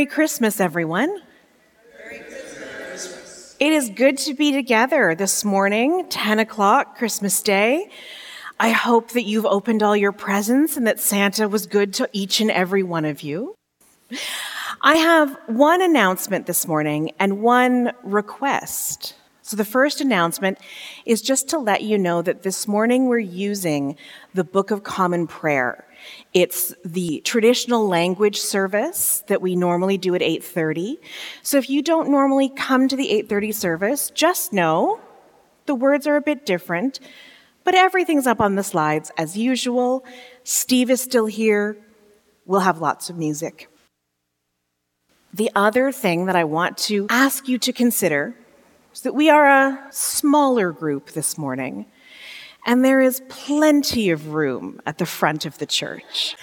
Merry Christmas, everyone. Merry Christmas. It is good to be together this morning, 10 o'clock, Christmas Day. I hope that you've opened all your presents and that Santa was good to each and every one of you. I have one announcement this morning and one request. So the first announcement is just to let you know that this morning we're using the Book of Common Prayer. It's the traditional language service that we normally do at 8:30. So if you don't normally come to the 8:30 service, just know the words are a bit different, but everything's up on the slides as usual. Steve is still here. We'll have lots of music. The other thing that I want to ask you to consider is that we are a smaller group this morning. And there is plenty of room at the front of the church.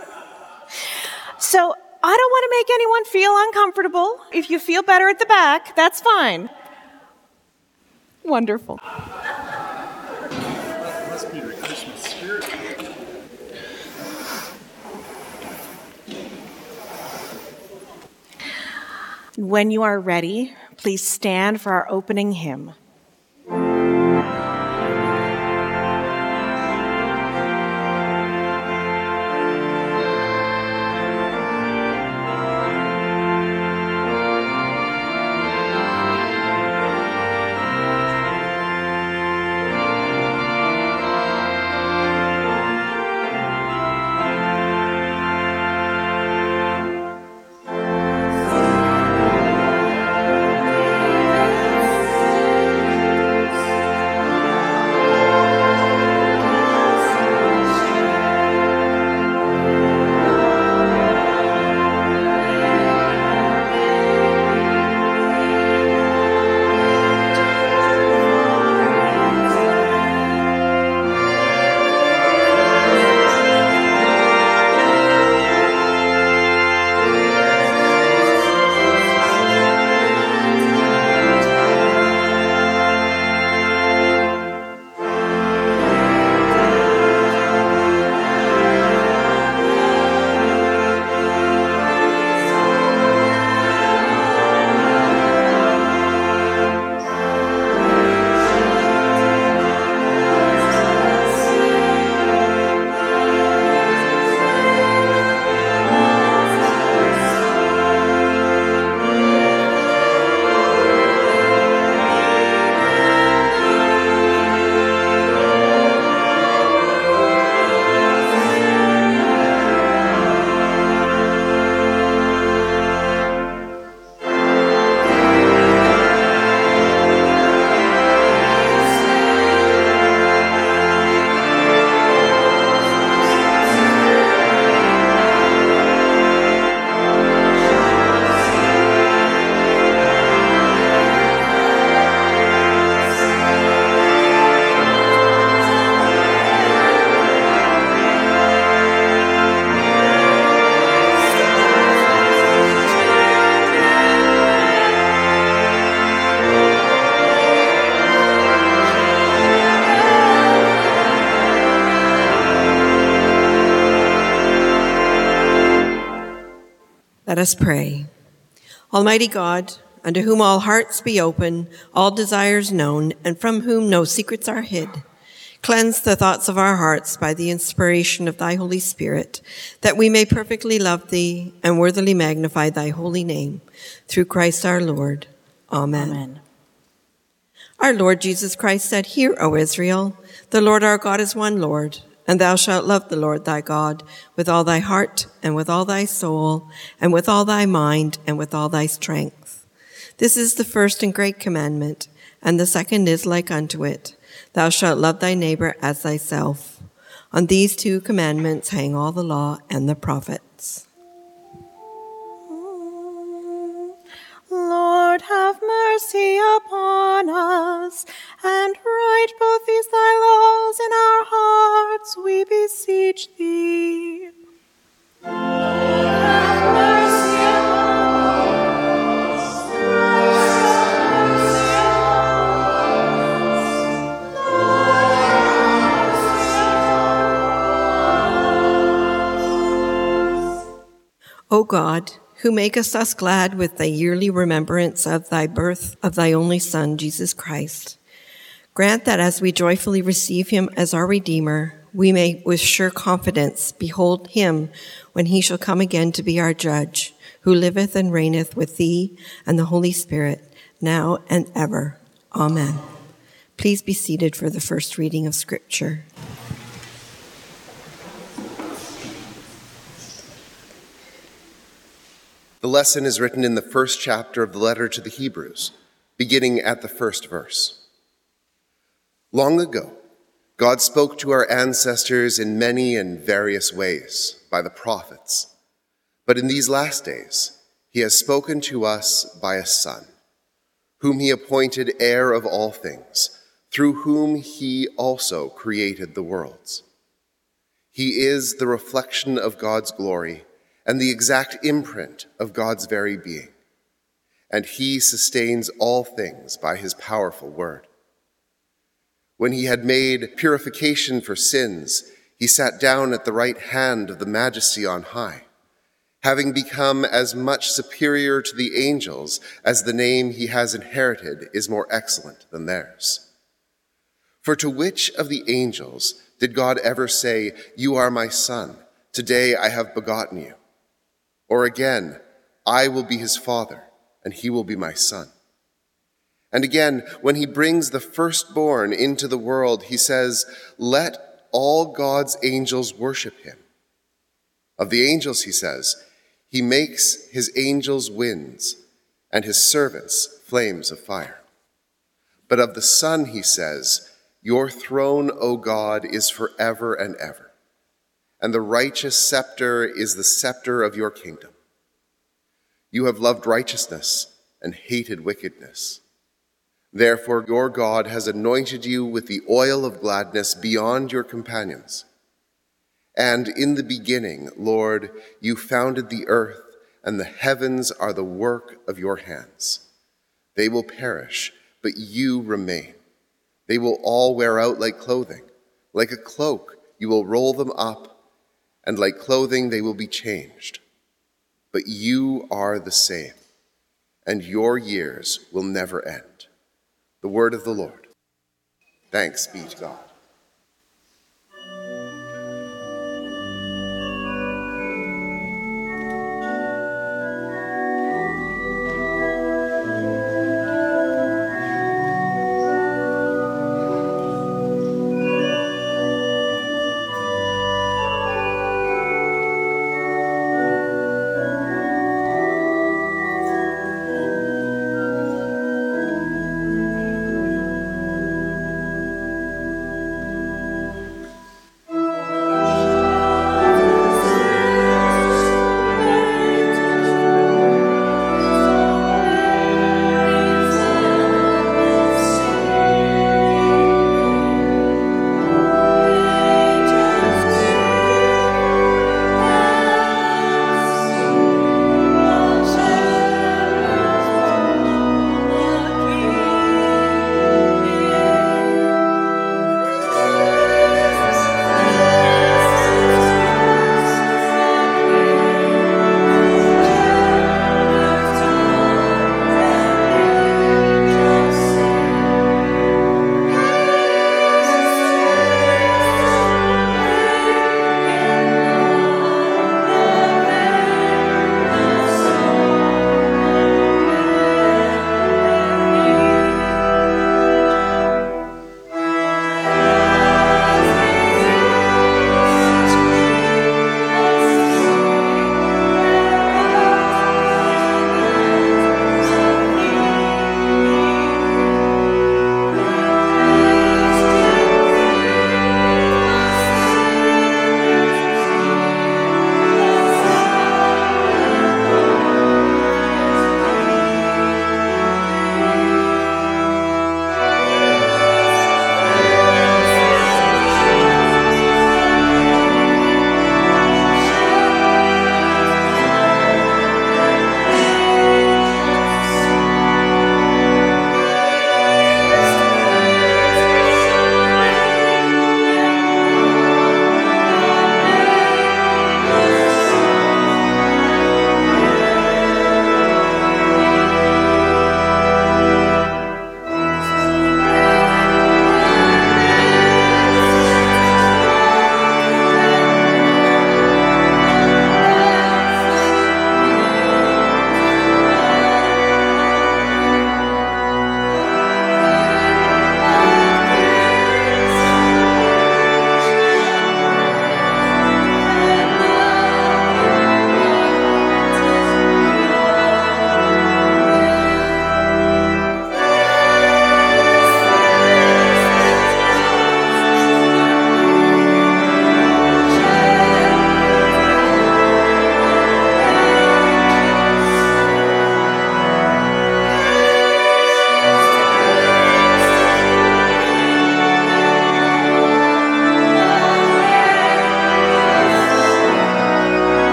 So I don't want to make anyone feel uncomfortable. If you feel better at the back, that's fine. Wonderful. That must be the Christmas spirit. When you are ready, please stand for our opening hymn. Let us pray. Almighty God, unto whom all hearts be open, all desires known, and from whom no secrets are hid, cleanse the thoughts of our hearts by the inspiration of thy Holy Spirit, that we may perfectly love thee and worthily magnify thy holy name. Through Christ our Lord. Amen. Amen. Our Lord Jesus Christ said, Hear, O Israel, the Lord our God is one Lord. And thou shalt love the Lord thy God with all thy heart, and with all thy soul, and with all thy mind, and with all thy strength. This is the first and great commandment, and the second is like unto it. Thou shalt love thy neighbor as thyself. On these two commandments hang all the law and the prophets. Lord, have mercy upon us, and write both these thy laws in our hearts, we beseech thee. Lord, have mercy upon us. Lord, have mercy upon us. Lord, have mercy upon us. O God, who makest us glad with the yearly remembrance of thy birth of thy only Son, Jesus Christ, grant that as we joyfully receive him as our Redeemer, we may with sure confidence behold him when he shall come again to be our judge, who liveth and reigneth with thee and the Holy Spirit, now and ever. Amen. Please be seated for the first reading of Scripture. The lesson is written in the first chapter of the letter to the Hebrews, beginning at the first verse. Long ago, God spoke to our ancestors in many and various ways by the prophets. But in these last days, he has spoken to us by a Son, whom he appointed heir of all things, through whom he also created the worlds. He is the reflection of God's glory and the exact imprint of God's very being, and he sustains all things by his powerful word. When he had made purification for sins, he sat down at the right hand of the Majesty on high, having become as much superior to the angels as the name he has inherited is more excellent than theirs. For to which of the angels did God ever say, "You are my son, today I have begotten you"? Or again, "I will be his father, and he will be my son"? And again, when he brings the firstborn into the world, he says, "Let all God's angels worship him." Of the angels, he says, "He makes his angels winds, and his servants flames of fire." But of the Son, he says, "Your throne, O God, is forever and ever, and the righteous scepter is the scepter of your kingdom. You have loved righteousness and hated wickedness. Therefore, your God has anointed you with the oil of gladness beyond your companions. And in the beginning, Lord, you founded the earth, and the heavens are the work of your hands. They will perish, but you remain. They will all wear out like clothing. Like a cloak, you will roll them up, and like clothing they will be changed. But you are the same, and your years will never end." The word of the Lord. Thanks be to God.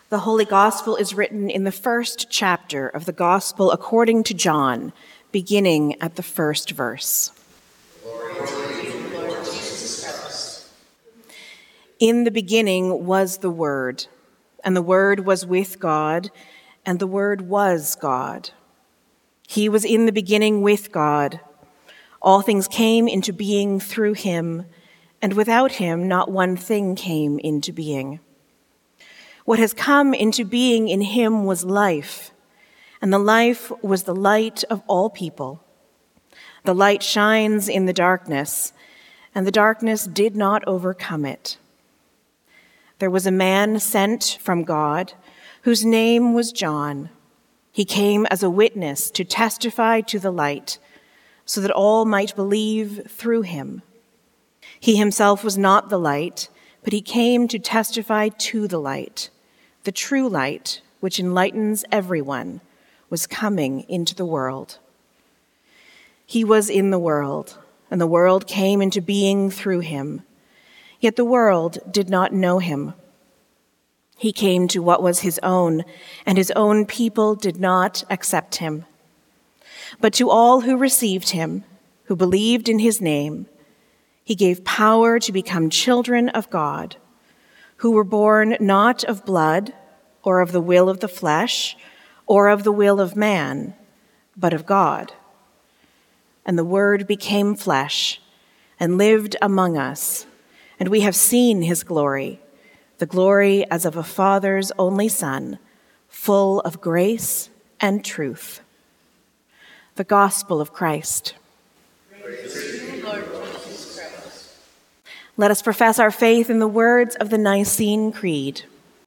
The Holy Gospel is written in the first chapter of the Gospel according to John, beginning at the first verse. Glory to you, Lord Jesus Christ. In the beginning was the Word, and the Word was with God, and the Word was God. He was in the beginning with God. All things came into being through him, and without him not one thing came into being. What has come into being in him was life, and the life was the light of all people. The light shines in the darkness, and the darkness did not overcome it. There was a man sent from God, whose name was John. He came as a witness to testify to the light, so that all might believe through him. He himself was not the light, but he came to testify to the light. The true light, which enlightens everyone, was coming into the world. He was in the world, and the world came into being through him. Yet the world did not know him. He came to what was his own, and his own people did not accept him. But to all who received him, who believed in his name, he gave power to become children of God, who were born not of blood, or of the will of the flesh, or of the will of man, but of God. And the Word became flesh and lived among us, and we have seen his glory, the glory as of a Father's only Son, full of grace and truth. The Gospel of Christ. Praise to you, Lord Jesus Christ. Let us profess our faith in the words of the Nicene Creed.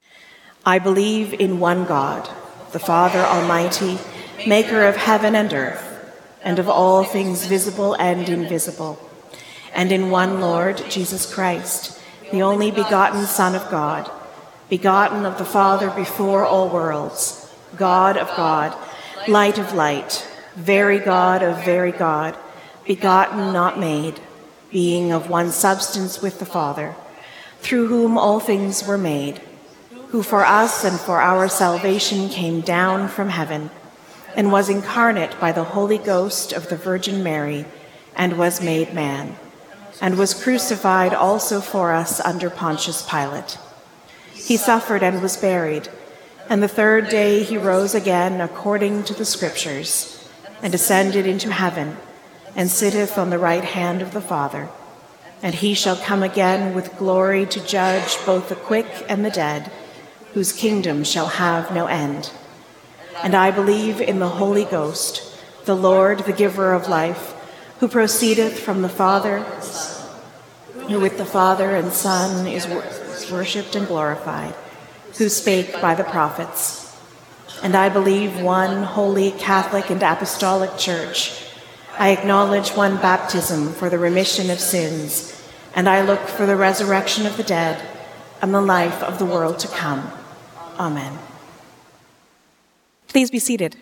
I believe in one God, the Father Almighty, maker of heaven and earth, and of all things visible and invisible, and in one Lord, Jesus Christ, the only begotten Son of God, begotten of the Father before all worlds, God of God, light of light, very God of very God, begotten, not made, being of one substance with the Father, through whom all things were made, who for us and for our salvation came down from heaven, and was incarnate by the Holy Ghost of the Virgin Mary, and was made man, and was crucified also for us under Pontius Pilate. He suffered and was buried, and the third day he rose again according to the Scriptures, and ascended into heaven, and sitteth on the right hand of the Father. And he shall come again with glory to judge both the quick and the dead, whose kingdom shall have no end. And I believe in the Holy Ghost, the Lord, the giver of life, who proceedeth from the Father, who with the Father and Son is worshipped and glorified, who spake by the prophets. And I believe one holy, Catholic, and apostolic church. I acknowledge one baptism for the remission of sins, and I look for the resurrection of the dead and the life of the world to come. Amen. Please be seated.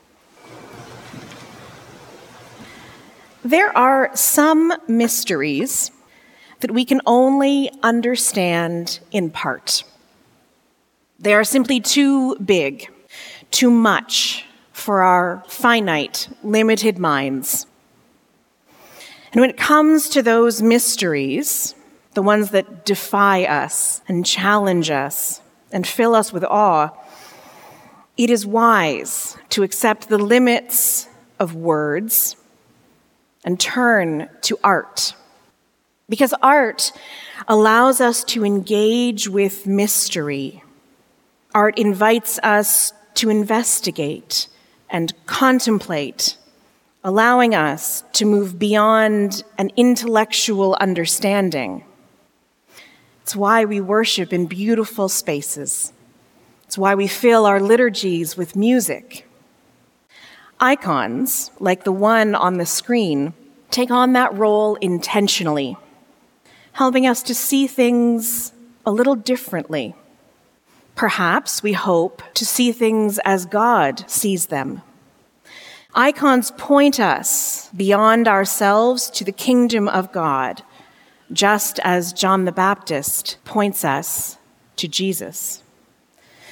There are some mysteries that we can only understand in part. They are simply too big, too much for our finite, limited minds. And when it comes to those mysteries, the ones that defy us and challenge us and fill us with awe, it is wise to accept the limits of words and turn to art. Because art allows us to engage with mystery. Art invites us to investigate and contemplate, allowing us to move beyond an intellectual understanding. It's why we worship in beautiful spaces. It's why we fill our liturgies with music. Icons, like the one on the screen, take on that role intentionally, helping us to see things a little differently. Perhaps we hope to see things as God sees them. Icons point us beyond ourselves to the kingdom of God, just as John the Baptist points us to Jesus.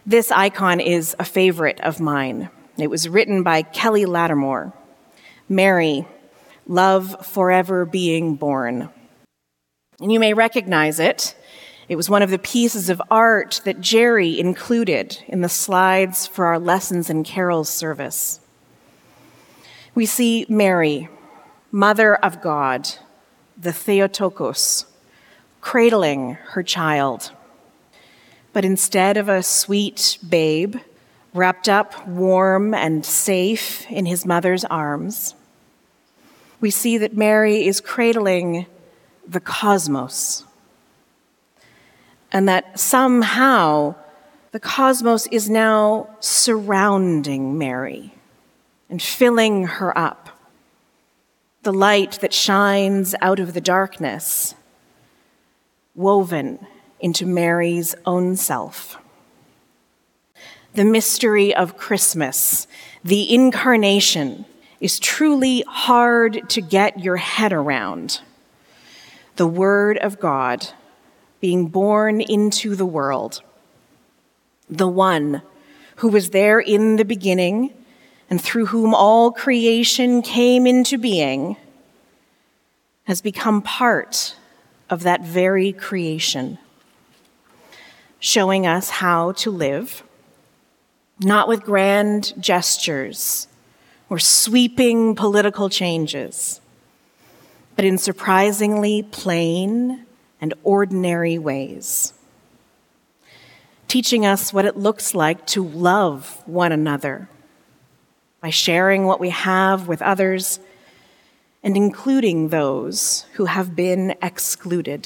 This icon is a favorite of mine. It was written by Kelly Lattimore. Mary, love forever being born. And you may recognize it. It was one of the pieces of art that Jerry included in the slides for our Lessons and Carols service. We see Mary, Mother of God, the Theotokos, cradling her child. But instead of a sweet babe, wrapped up warm and safe in his mother's arms, we see that Mary is cradling the cosmos, and that somehow the cosmos is now surrounding Mary and filling her up. The light that shines out of the darkness, woven into Mary's own self. The mystery of Christmas, the incarnation, is truly hard to get your head around. The Word of God being born into the world. The one who was there in the beginning and through whom all creation came into being has become part of that very creation, showing us how to live, not with grand gestures or sweeping political changes, but in surprisingly plain and ordinary ways, teaching us what it looks like to love one another by sharing what we have with others and including those who have been excluded.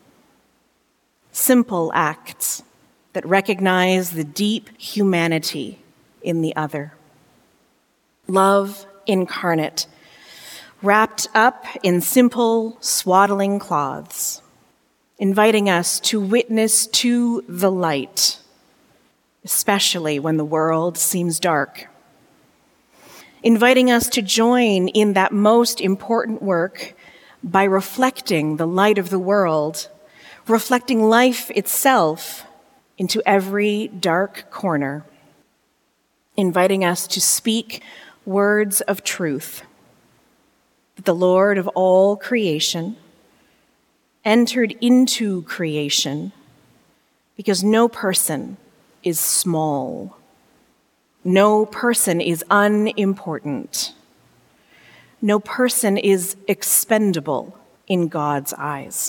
Simple acts that recognize the deep humanity in the other. Love incarnate, wrapped up in simple, swaddling cloths, inviting us to witness to the light, especially when the world seems dark. Inviting us to join in that most important work by reflecting the light of the world, reflecting life itself into every dark corner. Inviting us to speak words of truth, that the Lord of all creation entered into creation because no person is small. No person is unimportant. No person is expendable in God's eyes.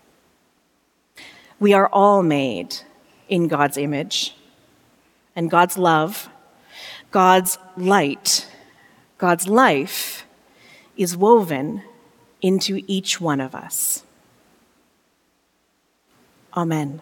We are all made in God's image, and God's love, God's light, God's life is woven into each one of us. Amen.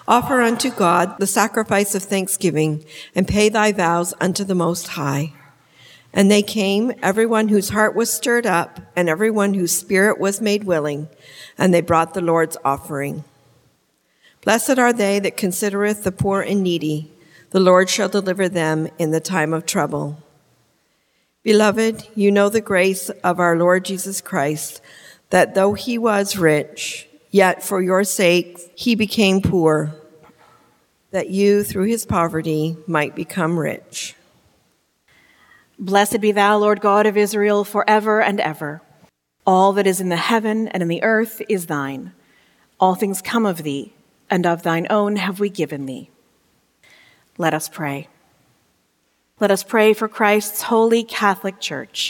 Offer unto God the sacrifice of thanksgiving, and pay thy vows unto the Most High. And they came, everyone whose heart was stirred up, and everyone whose spirit was made willing, and they brought the Lord's offering. Blessed are they that considereth the poor and needy. The Lord shall deliver them in the time of trouble. Beloved, you know the grace of our Lord Jesus Christ, that though he was rich, yet for your sake he became poor, that you through his poverty might become rich. Blessed be thou, Lord God of Israel, forever and ever. All that is in the heaven and in the earth is thine. All things come of thee, and of thine own have we given thee. Let us pray. Let us pray for Christ's holy Catholic Church.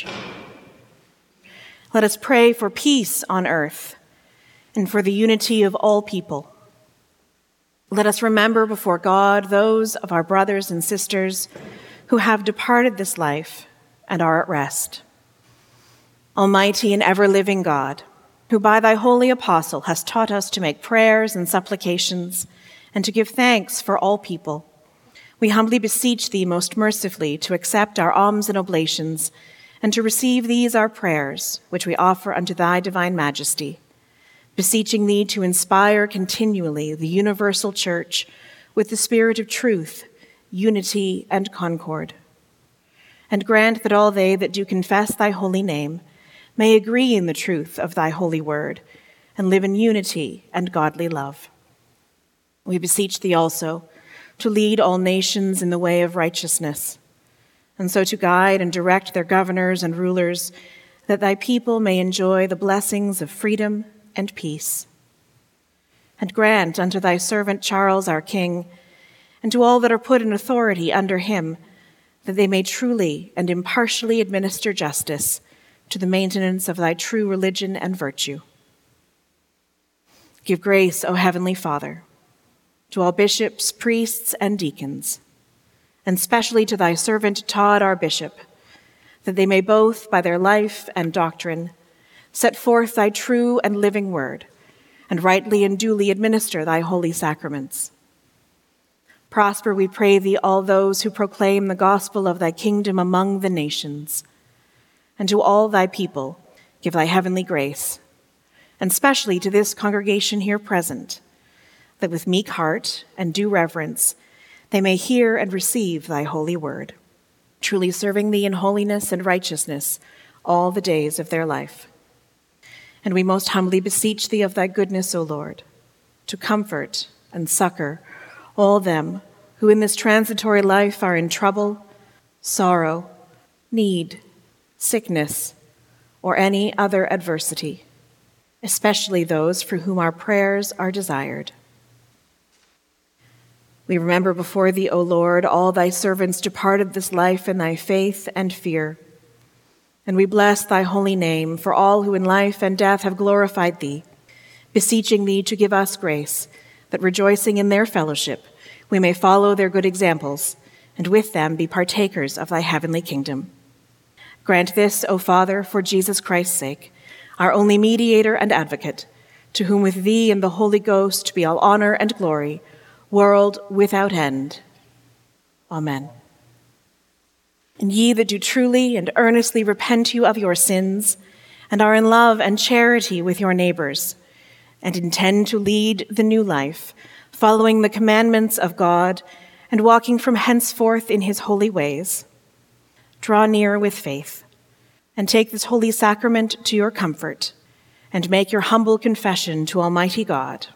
Let us pray for peace on earth and for the unity of all people. Let us remember before God those of our brothers and sisters who have departed this life and are at rest. Almighty and ever-living God, who by thy holy apostle hast taught us to make prayers and supplications and to give thanks for all people, we humbly beseech thee most mercifully to accept our alms and oblations and to receive these our prayers, which we offer unto thy divine majesty, beseeching thee to inspire continually the universal church with the spirit of truth, unity, and concord. And grant that all they that do confess thy holy name may agree in the truth of thy holy word and live in unity and godly love. We beseech thee also to lead all nations in the way of righteousness, and so to guide and direct their governors and rulers, that thy people may enjoy the blessings of freedom and peace. And grant unto thy servant Charles our King, and to all that are put in authority under him, that they may truly and impartially administer justice to the maintenance of thy true religion and virtue. Give grace, O Heavenly Father, to all bishops, priests, and deacons, and specially to thy servant Todd, our bishop, that they may both, by their life and doctrine, set forth thy true and living word, and rightly and duly administer thy holy sacraments. Prosper, we pray thee, all those who proclaim the gospel of thy kingdom among the nations, and to all thy people give thy heavenly grace, and specially to this congregation here present, that with meek heart and due reverence they may hear and receive thy holy word, truly serving thee in holiness and righteousness all the days of their life. And we most humbly beseech thee of thy goodness, O Lord, to comfort and succor all them who in this transitory life are in trouble, sorrow, need, sickness, or any other adversity, especially those for whom our prayers are desired. We remember before thee, O Lord, all thy servants departed this life in thy faith and fear. And we bless thy holy name for all who in life and death have glorified thee, beseeching thee to give us grace, that rejoicing in their fellowship, we may follow their good examples, and with them be partakers of thy heavenly kingdom. Grant this, O Father, for Jesus Christ's sake, our only mediator and advocate, to whom with thee and the Holy Ghost be all honor and glory, world without end. Amen. And ye that do truly and earnestly repent you of your sins, and are in love and charity with your neighbors, and intend to lead the new life, following the commandments of God, and walking from henceforth in his holy ways, draw near with faith, and take this holy sacrament to your comfort, and make your humble confession to Almighty God.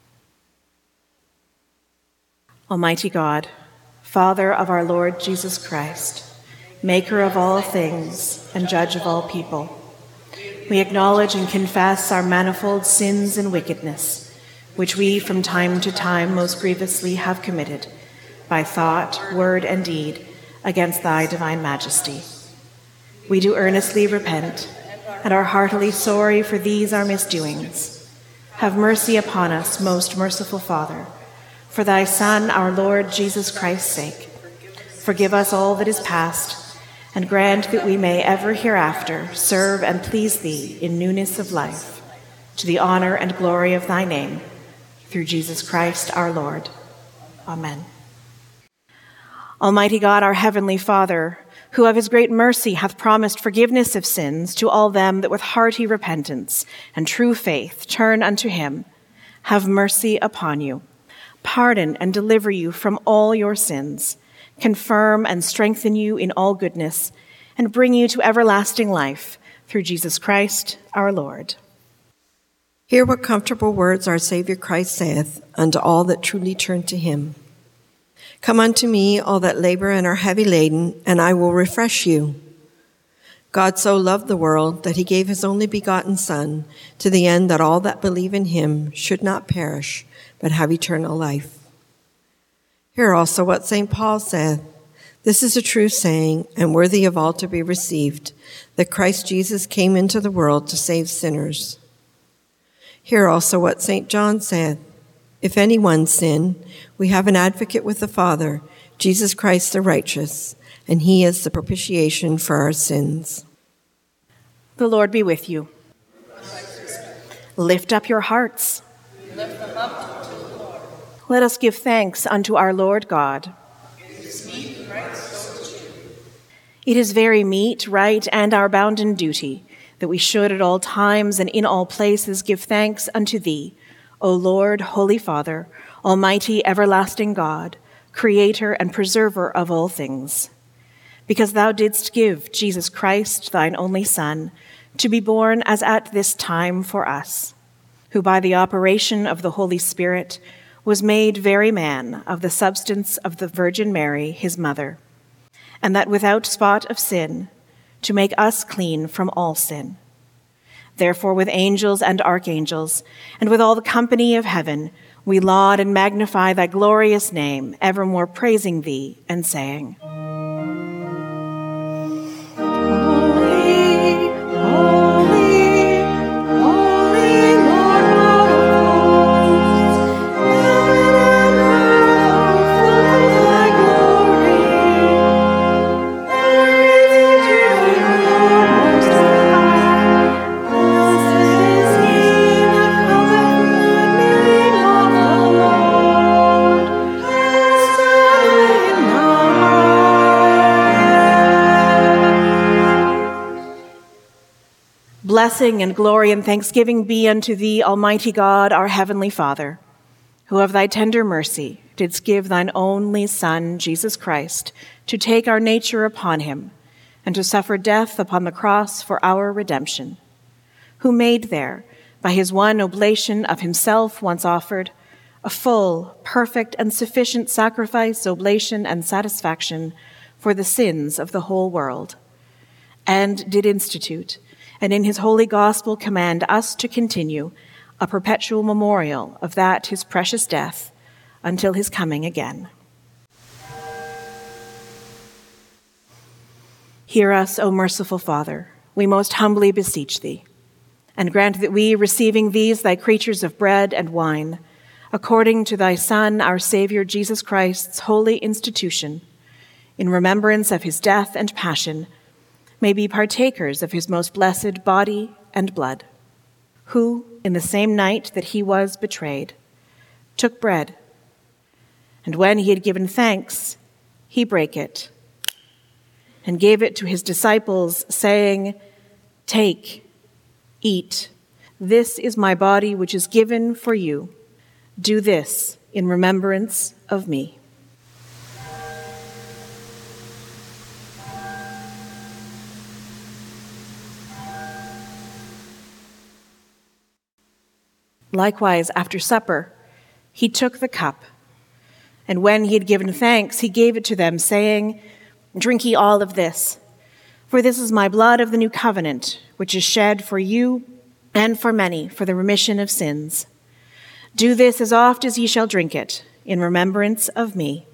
Almighty God, Father of our Lord Jesus Christ, maker of all things and judge of all people, we acknowledge and confess our manifold sins and wickedness, which we from time to time most grievously have committed, by thought, word, and deed, against thy divine majesty. We do earnestly repent, and are heartily sorry for these our misdoings. Have mercy upon us, most merciful Father, for thy Son, our Lord Jesus Christ's sake. Forgive us all that is past, and grant that we may ever hereafter serve and please thee in newness of life, to the honor and glory of thy name, through Jesus Christ our Lord. Amen. Almighty God, our heavenly Father, who of his great mercy hath promised forgiveness of sins to all them that with hearty repentance and true faith turn unto him, have mercy upon you, pardon and deliver you from all your sins, confirm and strengthen you in all goodness, and bring you to everlasting life through Jesus Christ our Lord. Hear what comfortable words our Savior Christ saith unto all that truly turn to him. Come unto me, all that labor and are heavy laden, and I will refresh you. God so loved the world that he gave his only begotten Son, to the end that all that believe in him should not perish, but have eternal life. Hear also what St. Paul saith. This is a true saying, and worthy of all to be received, that Christ Jesus came into the world to save sinners. Hear also what St. John saith. If anyone sin, we have an advocate with the Father, Jesus Christ the righteous, and he is the propitiation for our sins. The Lord be with you. Lift up your hearts. Let us give thanks unto our Lord God. It is very meet, right, and our bounden duty that we should at all times and in all places give thanks unto thee, O Lord, Holy Father, Almighty everlasting God, Creator and Preserver of all things. Because thou didst give Jesus Christ, thine only Son, to be born as at this time for us, who by the operation of the Holy Spirit was made very man of the substance of the Virgin Mary, his mother, and that without spot of sin, to make us clean from all sin. Therefore, with angels and archangels, and with all the company of heaven, we laud and magnify thy glorious name, evermore praising thee and saying, Holy, holy, holy Lord God of hosts, heaven and earth are full of thy glory. Blessing and glory and thanksgiving be unto thee, Almighty God, our heavenly Father, who of thy tender mercy didst give thine only Son, Jesus Christ, to take our nature upon him, and to suffer death upon the cross for our redemption, who made there, by his one oblation of himself once offered, a full, perfect, and sufficient sacrifice, oblation, and satisfaction for the sins of the whole world, and did institute, and in his holy gospel command us to continue a perpetual memorial of that his precious death until his coming again. Hear us, O merciful Father, we most humbly beseech thee, and grant that we, receiving these thy creatures of bread and wine, according to thy Son, our Savior Jesus Christ's holy institution, in remembrance of his death and passion, may be partakers of his most blessed body and blood, who, in the same night that he was betrayed, took bread, and when he had given thanks, he brake it, and gave it to his disciples, saying, Take, eat, this is my body which is given for you. Do this in remembrance of me. Likewise, after supper, he took the cup, and when he had given thanks, he gave it to them, saying, Drink ye all of this, for this is my blood of the new covenant, which is shed for you and for many for the remission of sins. Do this as oft as ye shall drink it, in remembrance of me.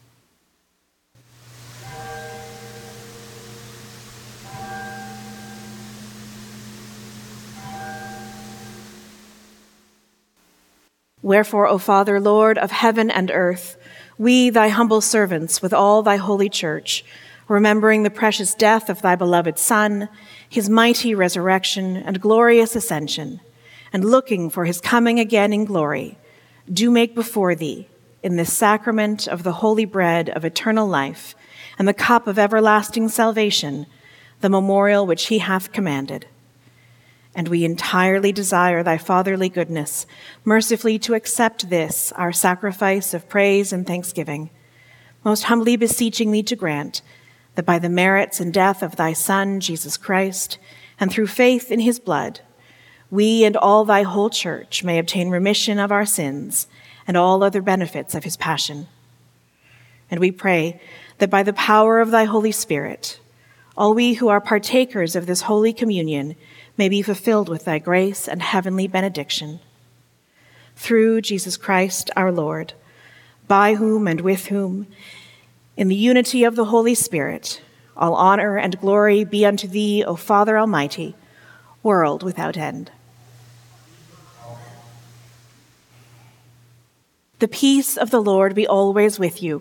Wherefore, O Father, Lord of heaven and earth, we, thy humble servants, with all thy holy church, remembering the precious death of thy beloved Son, his mighty resurrection and glorious ascension, and looking for his coming again in glory, do make before thee, in this sacrament of the holy bread of eternal life and the cup of everlasting salvation, the memorial which he hath commanded. And we entirely desire thy fatherly goodness, mercifully to accept this, our sacrifice of praise and thanksgiving, most humbly beseeching thee to grant that by the merits and death of thy Son, Jesus Christ, and through faith in his blood, we and all thy whole church may obtain remission of our sins and all other benefits of his passion. And we pray that by the power of thy Holy Spirit, all we who are partakers of this holy communion may be fulfilled with thy grace and heavenly benediction. Through Jesus Christ our Lord, by whom and with whom, in the unity of the Holy Spirit, all honor and glory be unto thee, O Father Almighty, world without end. The peace of the Lord be always with you.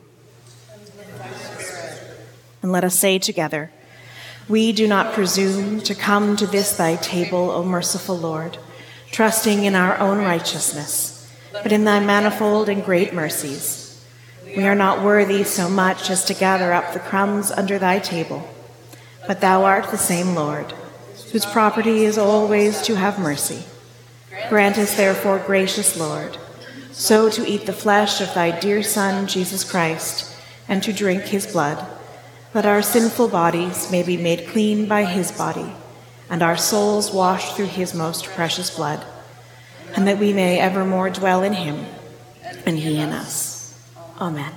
And let us say together, we do not presume to come to this thy table, O merciful Lord, trusting in our own righteousness, but in thy manifold and great mercies. We are not worthy so much as to gather up the crumbs under thy table, but thou art the same Lord, whose property is always to have mercy. Grant us therefore, gracious Lord, so to eat the flesh of thy dear Son, Jesus Christ, and to drink his blood, that our sinful bodies may be made clean by his body, and our souls washed through his most precious blood, and that we may evermore dwell in him, and he in us. Amen.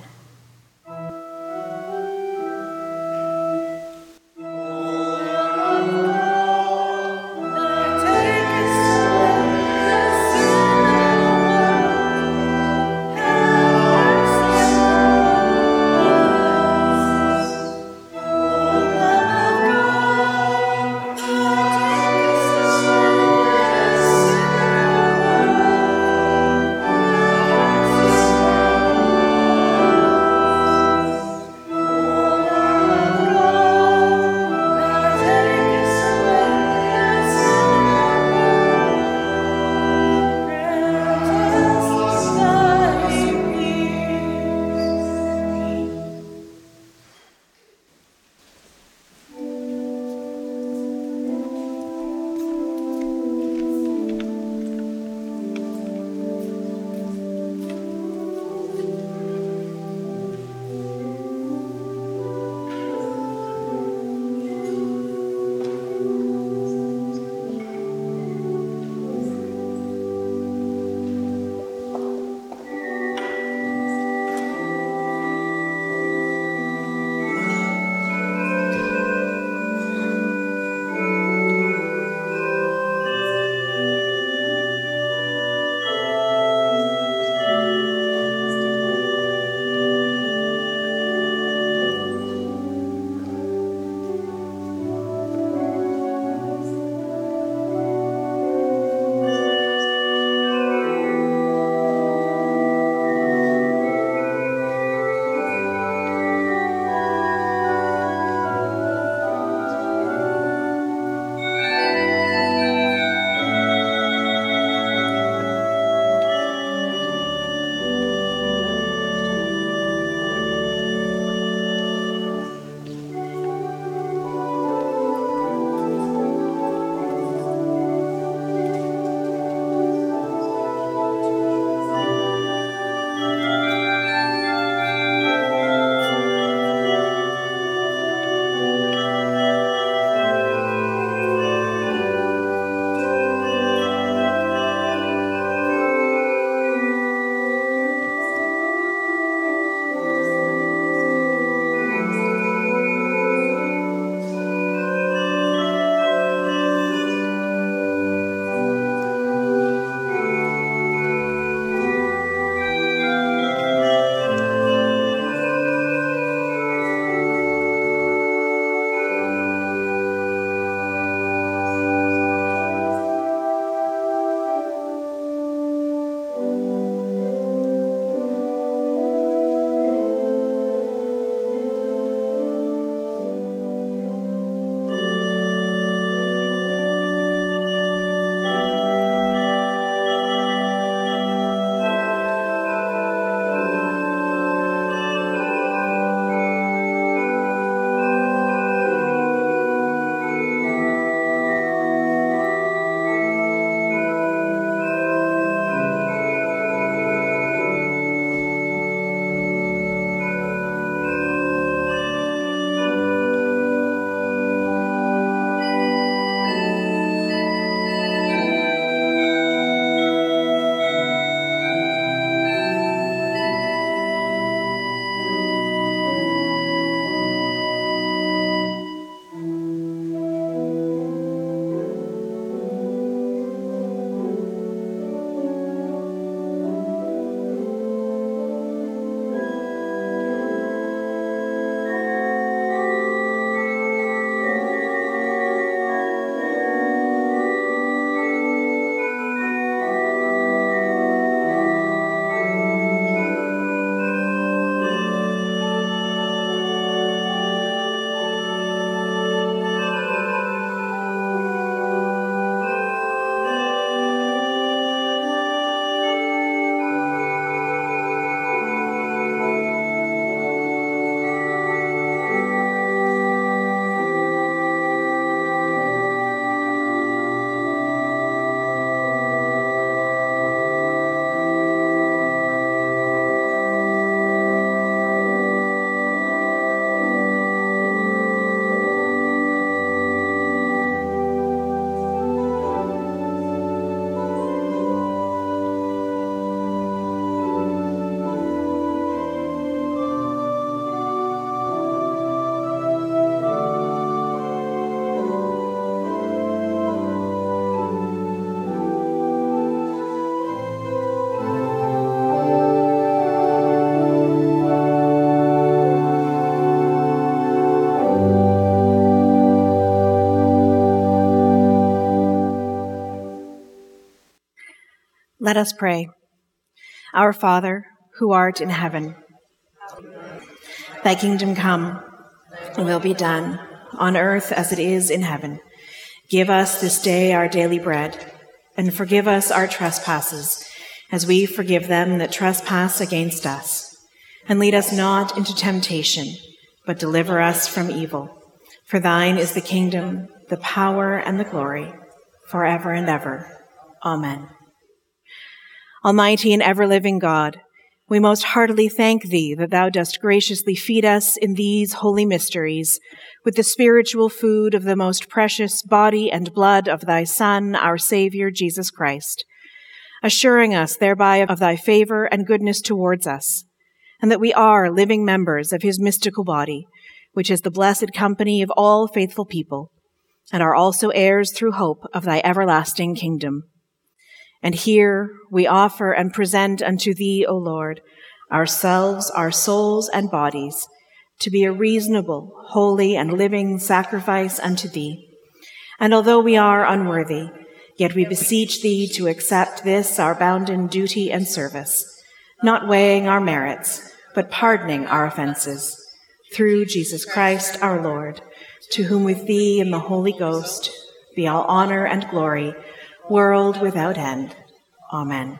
Let us pray. Our Father, who art in heaven, thy kingdom come, and will be done on earth as it is in heaven. Give us this day our daily bread, and forgive us our trespasses, as we forgive them that trespass against us. And lead us not into temptation, but deliver us from evil. For thine is the kingdom, the power, and the glory, forever and ever. Amen. Almighty and ever-living God, we most heartily thank thee that thou dost graciously feed us in these holy mysteries with the spiritual food of the most precious body and blood of thy Son, our Savior, Jesus Christ, assuring us thereby of thy favor and goodness towards us, and that we are living members of his mystical body, which is the blessed company of all faithful people, and are also heirs through hope of thy everlasting kingdom. And here we offer and present unto thee, O Lord, ourselves, our souls, and bodies, to be a reasonable, holy, and living sacrifice unto thee. And although we are unworthy, yet we beseech thee to accept this our bounden duty and service, not weighing our merits, but pardoning our offenses, through Jesus Christ our Lord, to whom with thee and the Holy Ghost be all honor and glory, world without end. Amen.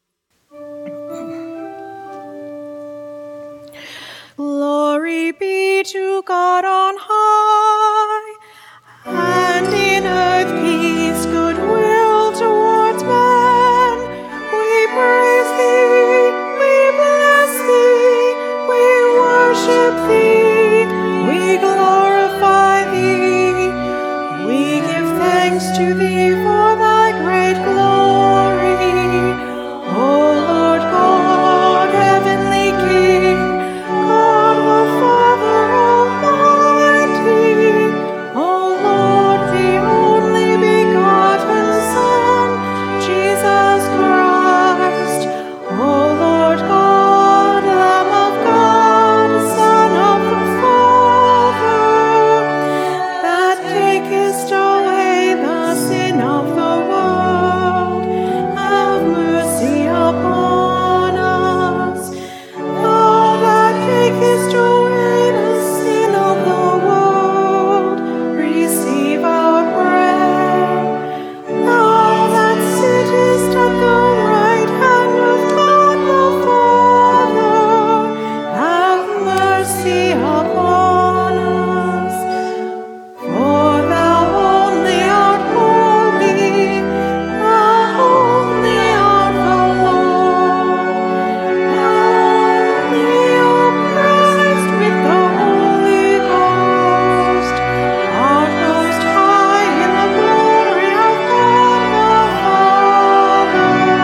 Glory be to God on high, and in earth peace, goodwill towards men. We praise thee, we bless thee, we worship thee, we glorify thee, we give thanks to thee for thy great glory. O Lord God, heavenly King, God the Father Almighty, O Lord, the only begotten Son, Jesus Christ, O Lord God, Lamb of God, Son of the Father, that takest away the sin of the world, have mercy upon us. Thou that takest away the sin of the world, receive our prayer. Thou that sittest at the right hand of God the Father, have mercy upon us. For thou only art holy, thou only art the Lord. Thou only, O Christ, with the Holy Ghost, art most high in the glory of God the Father.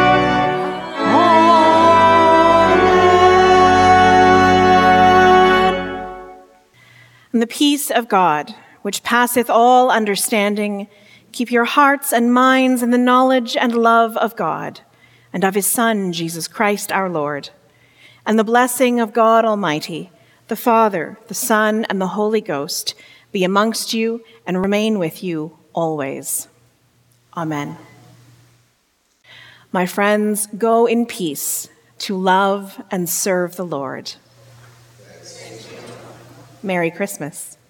Amen. And the peace of God, which passeth all understanding, keep your hearts and minds in the knowledge and love of God and of his Son, Jesus Christ our Lord. And the blessing of God Almighty, the Father, the Son, and the Holy Ghost be amongst you and remain with you always. Amen. My friends, go in peace to love and serve the Lord. Merry Christmas.